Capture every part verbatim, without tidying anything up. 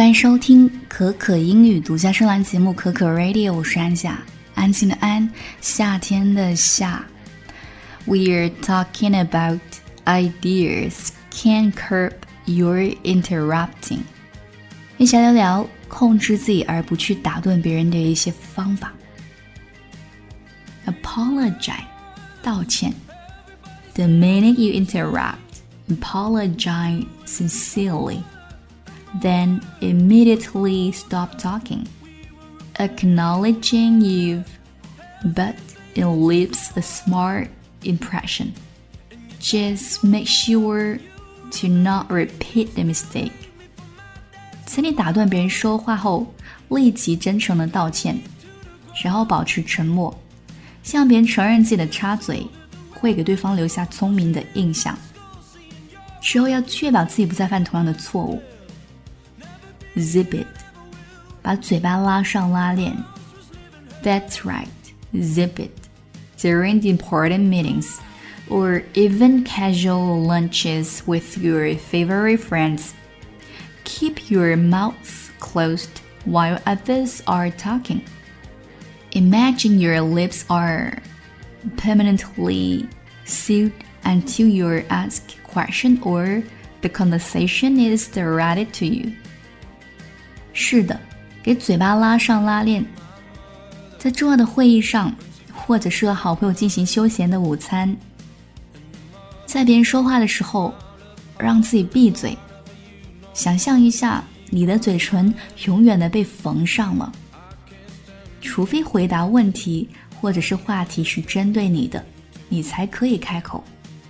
欢迎收听可可英语独家声兰节目可可 Radio， 我是安夏，安静的安，夏天的夏。We're talking about ideas can curb your interrupting。一起来聊聊控制自己而不去打断别人的一些方法。Apologize， 道歉。The minute you interrupt, apologize sincerely.Then immediately stop talking, acknowledging you've, but it leaves a smart impression. Just make sure to not repeat the mistake. 在你打断别人说话后，立即真诚的道歉，然后保持沉默，向别人承认自己的插嘴，会给对方留下聪明的印象。之后要确保自己不再犯同样的错误。Zip it， 把嘴巴拉上拉链。That's right, zip it. During the important meetings, or even casual lunches with your favorite friends, keep your mouth closed while others are talking. Imagine your lips are permanently sealed until you're asked a question or the conversation is directed to you.是的，给嘴巴拉上拉链。在重要的会议上，或者是和好朋友进行休闲的午餐，在别人说话的时候，让自己闭嘴。想象一下，你的嘴唇永远的被缝上了，除非回答问题或者是话题是针对你的，你才可以开口。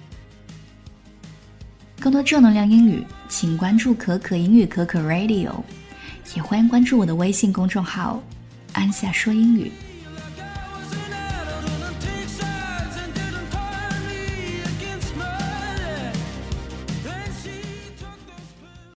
更多正能量英语，请关注可可英语可可 Radio。也欢迎关注我的微信公众号安夏说英语。